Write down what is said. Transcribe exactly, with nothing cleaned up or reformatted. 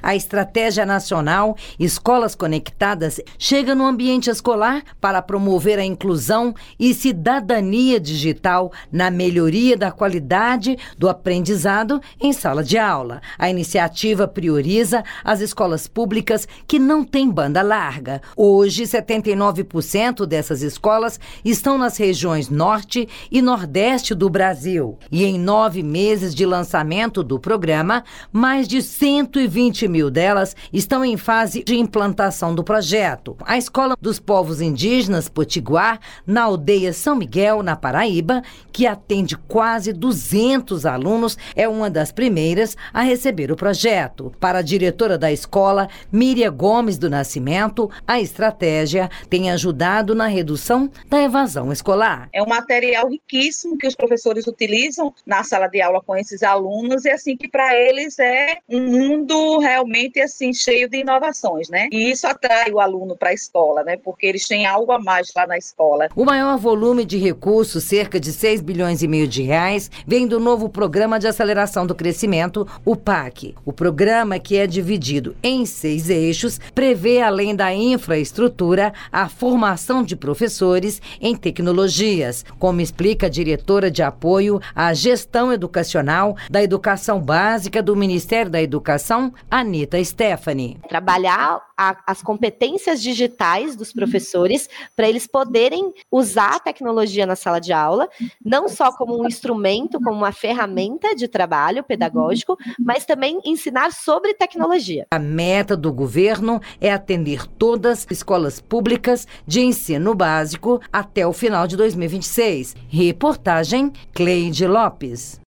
A Estratégia Nacional Escolas Conectadas chega no ambiente escolar para promover a inclusão e cidadania digital na melhoria da qualidade do aprendizado em sala de aula. A iniciativa prioriza as escolas públicas que não têm banda larga. Hoje, setenta e nove por cento dessas escolas estão nas regiões norte e nordeste do Brasil. E em nove meses de lançamento do programa, mais de cento e vinte mil delas estão em fase de implantação do projeto. A Escola dos Povos Indígenas Potiguar, na aldeia São Miguel, na Paraíba, que atende quase duzentos alunos, é uma das primeiras a receber o projeto. Para a diretora da escola, Miriam Gomes do Nascimento, a estratégia tem ajudado na redução da evasão escolar. É um material riquíssimo que os professores utilizam na sala de aula com esses alunos e assim que para eles é um mundo realmente assim cheio de inovações, né? E isso atrai o aluno para a escola, né? Porque eles têm algo a mais lá na escola. O maior volume de recursos, cerca de seis bilhões e meio de reais, vem do novo Programa de Aceleração do Crescimento, o P A C. O programa, que é dividido em seis eixos, prevê, além da infraestrutura, a formação de professores em tecnologias, como explica a diretora de apoio à gestão educacional da educação básica do Ministério da Educação, Anita Stephanie. Trabalhar a, as competências digitais dos professores para eles poderem usar a tecnologia na sala de aula, não só como um instrumento, como uma ferramenta de trabalho pedagógico, mas também ensinar sobre tecnologia. A meta do governo é atender todas as escolas públicas de ensino básico até o final de dois mil e vinte e seis. Reportagem Cleide Lopes.